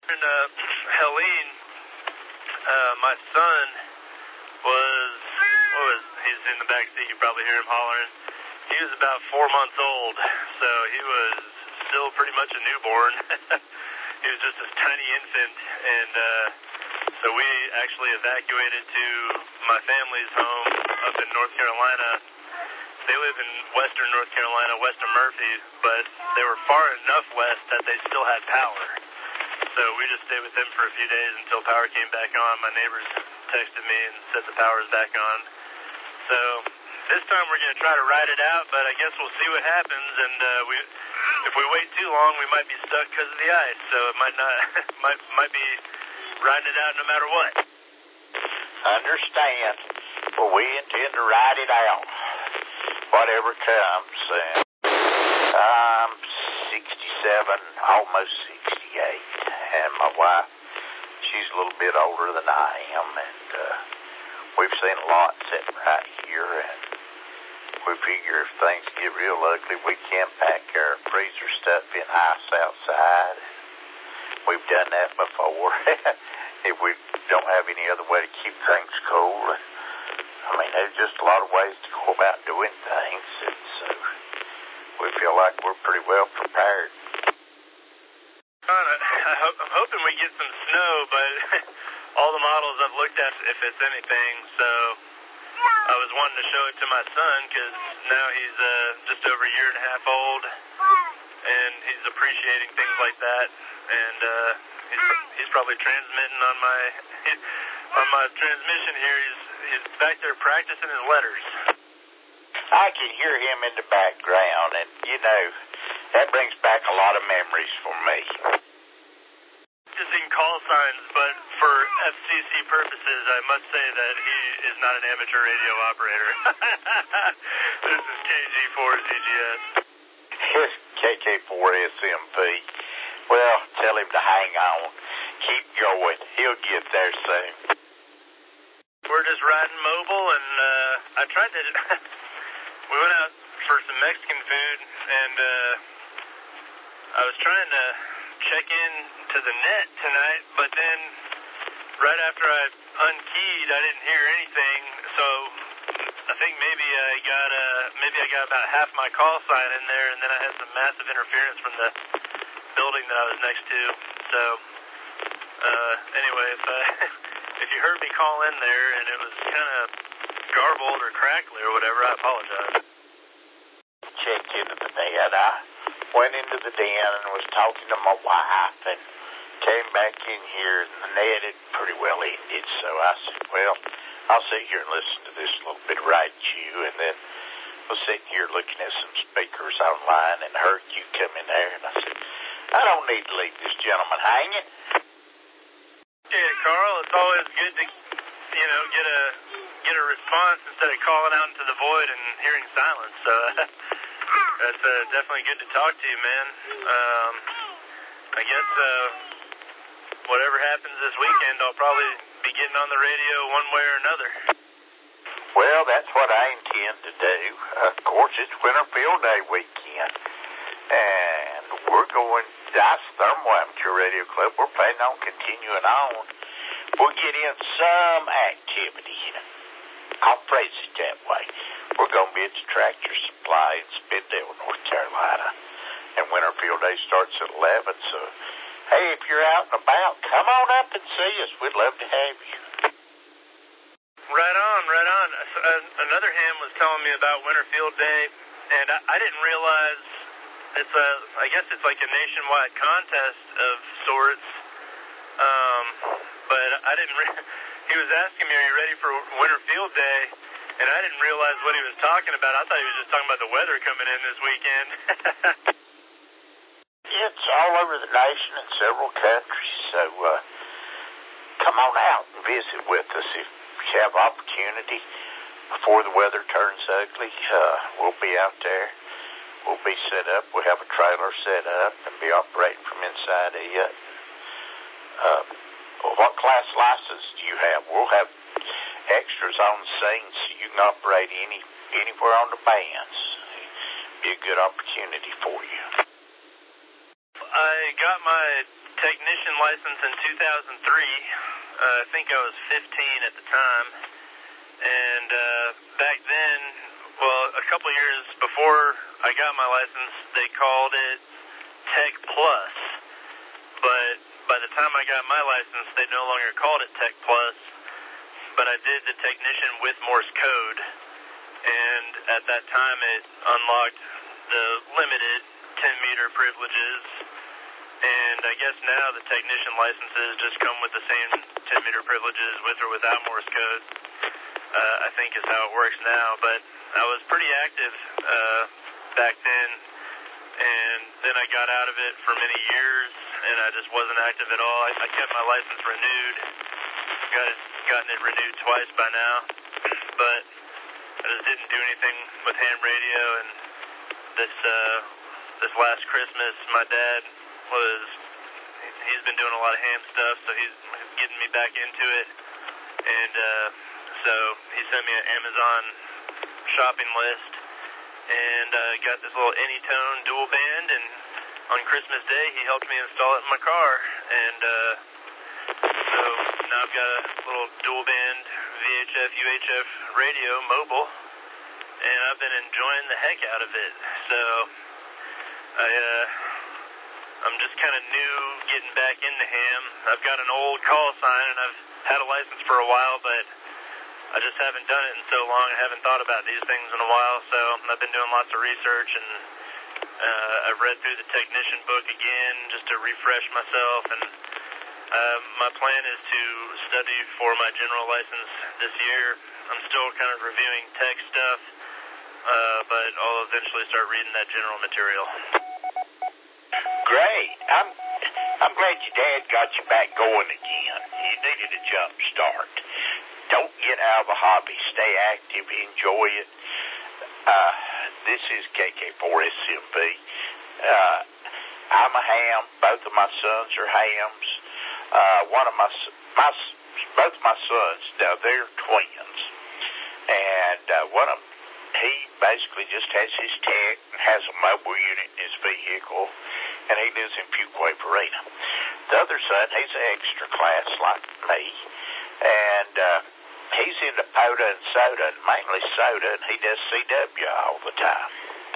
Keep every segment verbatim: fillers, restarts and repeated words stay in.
In uh, Helene, uh, my son was, what was, he's in the back seat, you probably hear him hollering. He was about four months old, so he was still pretty much a newborn. He was just this tiny infant, and uh, so we actually evacuated to my family's home up in North Carolina. They live in western North Carolina, west of Murphy, but they were far enough west that they still had power. So we just stayed with them for a few days until power came back on. My neighbors texted me and said the power's back on. So this time we're going to try to ride it out, but I guess we'll see what happens. And uh, we, if we wait too long, we might be stuck because of the ice. So it might not, might might be riding it out no matter what. Understand? Well, we intend to ride it out, whatever comes. And I'm sixty-seven, almost sixty-eight. And my wife, she's a little bit older than I am, and uh, we've seen a lot sitting right here, and we figure if things get real ugly, we can pack our freezer stuff in ice outside. We've done that before. If we don't have any other way to keep things cool. I mean, there's just a lot of ways to go about doing things, and so we feel like we're pretty well prepared. I hope, I'm hoping we get some snow, but all the models I've looked at, if it's anything, so I was wanting to show it to my son because now he's uh, just over a year and a half old, and he's appreciating things like that, and uh, he's, he's probably transmitting on my on my transmission here. He's, he's back there practicing his letters. I can hear him in the background, and, you know, that brings back a lot of memories for me. Practicing call signs, but for F C C purposes, I must say that he is not an amateur radio operator. This is K G four Z G S. It's K K four S M P. Well, tell him to hang on. Keep going. He'll get there soon. We're just riding mobile, and uh, I tried to... we went out for some Mexican food, and uh, I was trying to check in to the net tonight, but then right after I unkeyed, I didn't hear anything, so I think maybe I got uh, maybe I got about half my call sign in there, and then I had some massive interference from the building that I was next to. So uh, anyway, if I, if you heard me call in there and it was kind of garbled or crackly or whatever, I apologize. Checked into the net. I went into the den and was talking to my wife and came back in here, and the net had pretty well ended. So I said, well, I'll sit here and listen to this little bit of radio, and then we'll sit here looking at some speakers online and heard you come in there, and I said, I don't need to leave this gentleman hanging. Yeah, Carl, it's always good to, you know, get a get a response instead of calling out into the void and hearing silence. So that's uh, definitely good to talk to you, man. Um, I guess uh, whatever happens this weekend, I'll probably be getting on the radio one way or another. Well, that's what I intend to do. Of course, it's Winterfield Day weekend, and we're going to Ice Thermal Amateur Radio Club. We're planning on continuing on. We'll get in some activity. I'll phrase it that way. We're going to be at the Tractor Supply in Spindale, North Carolina, and Winterfield Day starts at eleven, so, hey, if you're out and about, come on up and see us. We'd love to have you. Right on, right on. Uh, another ham was telling me about Winterfield Day, and I, I didn't realize it's a, I guess it's like a nationwide contest of sorts, um, but I didn't re- he was asking me, are you ready for Winterfield Day? And I didn't realize what he was talking about. I thought he was just talking about the weather coming in this weekend. It's all over the nation in several countries, so uh, come on out and visit with us if you have opportunity before the weather turns ugly. Uh, we'll be out there. We'll be set up. We'll have a trailer set up and be operating from inside it. Uh, what class license do you have? We'll have extras on the scene so you can operate any anywhere on the bands. Be a good opportunity for you. I got my technician license in two thousand three. Uh, I think I was fifteen at the time. And uh, back then, well, a couple years before I got my license, they called it Tech Plus. But by the time I got my license, they no longer called it Tech Plus. But I did the technician with Morse code. And at that time, it unlocked the limited ten-meter privileges. And I guess now the technician licenses just come with the same ten-meter privileges with or without Morse code. Uh, I think is how it works now. But I was pretty active uh, back then. And then I got out of it for many years, and I just wasn't active at all. I, I kept my license renewed. Got it, gotten it renewed twice by now. But I just didn't do anything with ham radio. And this uh, this last Christmas, my dad was, he's been doing a lot of ham stuff, so he's getting me back into it. And uh, so he sent me an Amazon shopping list, and uh, got this little Anytone dual band, and on Christmas Day he helped me install it in my car. And uh, so now I've got a little dual band V H F U H F radio mobile, and I've been enjoying the heck out of it. So I uh, I'm just kind of new getting back into ham. I've got an old call sign, and I've had a license for a while, but I just haven't done it in so long. I haven't thought about these things in a while, so I've been doing lots of research, and uh, I've read through the technician book again just to refresh myself. And uh, my plan is to study for my general license this year. I'm still kind of reviewing tech stuff, uh, but I'll eventually start reading that general material. Great. I'm I'm glad your dad got you back going again. You needed a jump start. Don't get out of the hobby. Stay active. Enjoy it. Uh, this is K K four S M B. Uh, I'm a ham. Both of my sons are hams. Uh, one of my, my both of my sons, now they're twins. And uh, one of them, he basically just has his tech and has a mobile unit in his vehicle, and he lives in Fuquay Varina. The other son, he's an extra class like me, and uh, he's into Poda and soda, and mainly soda, and he does C W all the time.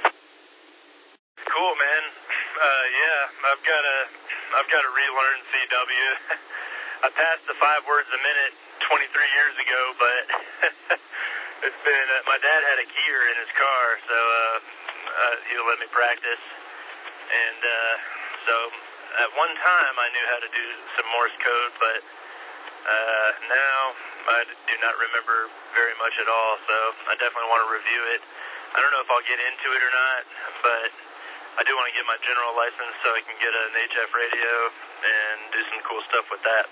Cool, man. Uh, yeah, I've got to, I've got to relearn C W. I passed the five words a minute twenty-three years ago, but it's been, uh, my dad had a keyer in his car, so uh, uh, he'll let me practice. And uh, so at one time I knew how to do some Morse code, but uh, now I do not remember very much at all, so I definitely want to review it. I don't know if I'll get into it or not, but I do want to get my general license so I can get an H F radio and do some cool stuff with that.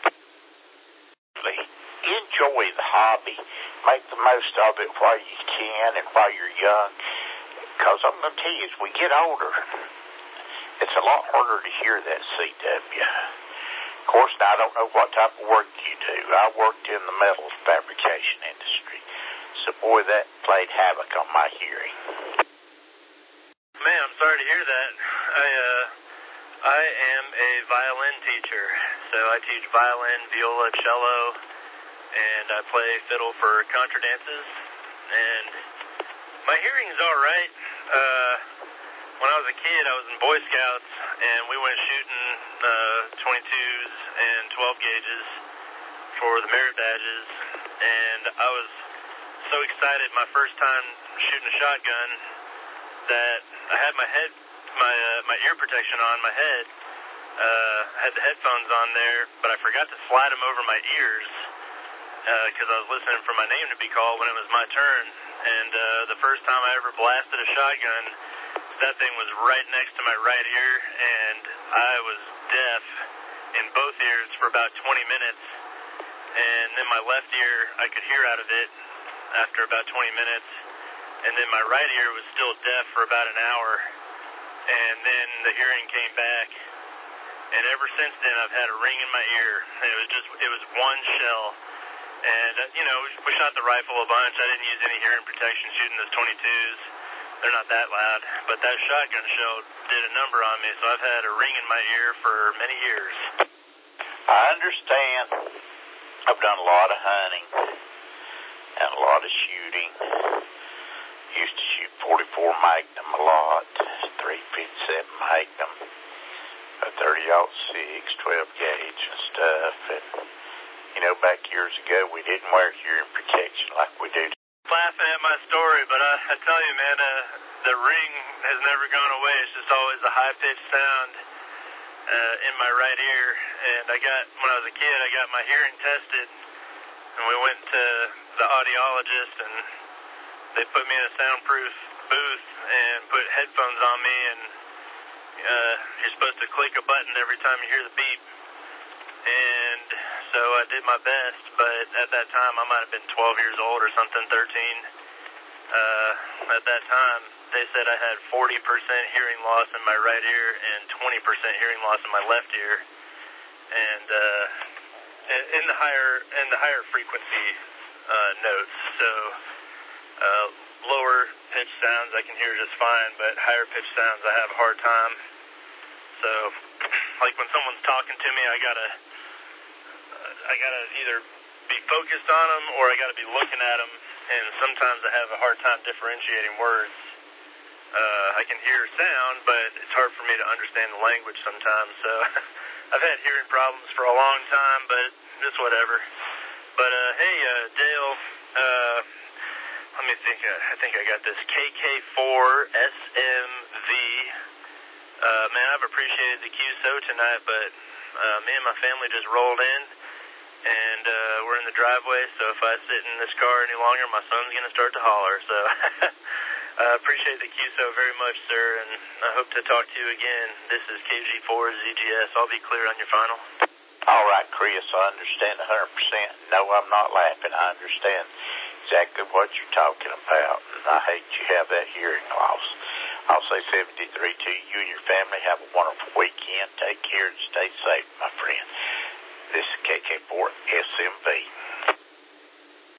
Enjoy the hobby. Make the most of it while you can and while you're young. Because I'm going to tell you, as we get older, it's a lot harder to hear that C W. Of course, now I don't know what type of work you do. I worked in the metals fabrication industry. So, boy, that played havoc on my hearing. Man, I'm sorry to hear that. I, uh, I am a violin teacher. So I teach violin, viola, cello, and I play fiddle for contra dances. And my hearing's all right. Uh, when I was a kid, I was in Boy Scouts, and we went shooting uh, twenty-twos and twelve gauges for the merit badges. And I was so excited my first time shooting a shotgun that I had my head, my uh, my ear protection on my head. Uh, had the headphones on there, but I forgot to slide them over my ears because uh, I was listening for my name to be called when it was my turn. And uh, the first time I ever blasted a shotgun, that thing was right next to my right ear, and I was deaf in both ears for about twenty minutes. And then my left ear, I could hear out of it after about twenty minutes. And then my right ear was still deaf for about an hour. And then the hearing came back. And ever since then, I've had a ring in my ear. And it was just, it was one shell. And, uh, you know, we shot the rifle a bunch. I didn't use any hearing protection shooting those twenty-twos. they're not that loud. But that shotgun shell did a number on me, so I've had a ring in my ear for many years. I understand. I've done a lot of hunting and a lot of shooting. Used to shoot forty-four Magnum a lot, three fifty-seven Magnum, a thirty aught six, twelve gauge and stuff. And, you know, back years ago, we didn't wear hearing protection like we do. Laughing at my story, but I, I tell you, man, uh, the ring has never gone away. It's just always a high-pitched sound uh, in my right ear. And I got, when I was a kid, I got my hearing tested, and we went to the audiologist, and they put me in a soundproof booth and put headphones on me, and uh, you're supposed to click a button every time you hear the beep. And so I did my best, but at that time I might have been twelve years old or something, thirteen. Uh, at that time, they said I had forty percent hearing loss in my right ear and twenty percent hearing loss in my left ear. And uh, in the higher in the higher frequency uh, notes, so uh, lower pitch sounds I can hear just fine, but higher pitch sounds I have a hard time. So, like when someone's talking to me, I gotta I gotta either be focused on them or I gotta be looking at them, and sometimes I have a hard time differentiating words. Uh, I can hear sound, but it's hard for me to understand the language sometimes. So I've had hearing problems for a long time, but it's whatever. But uh, hey, uh, Dale, uh, let me think. Uh, I think I got this K K four S M V. Uh, man, I've appreciated the Q S O tonight, but uh, me and my family just rolled in. And uh, we're in the driveway, so if I sit in this car any longer, my son's going to start to holler. So I uh, appreciate the Q S O very much, sir, and I hope to talk to you again. This is K G four Z G S. I'll be clear on your final. All right, Chris, I understand one hundred percent. No, I'm not laughing. I understand exactly what you're talking about, and I hate you have that hearing loss. I'll say seventy-three to you. You and your family have a wonderful weekend. Take care and stay safe, my friend. This is K K four S M V.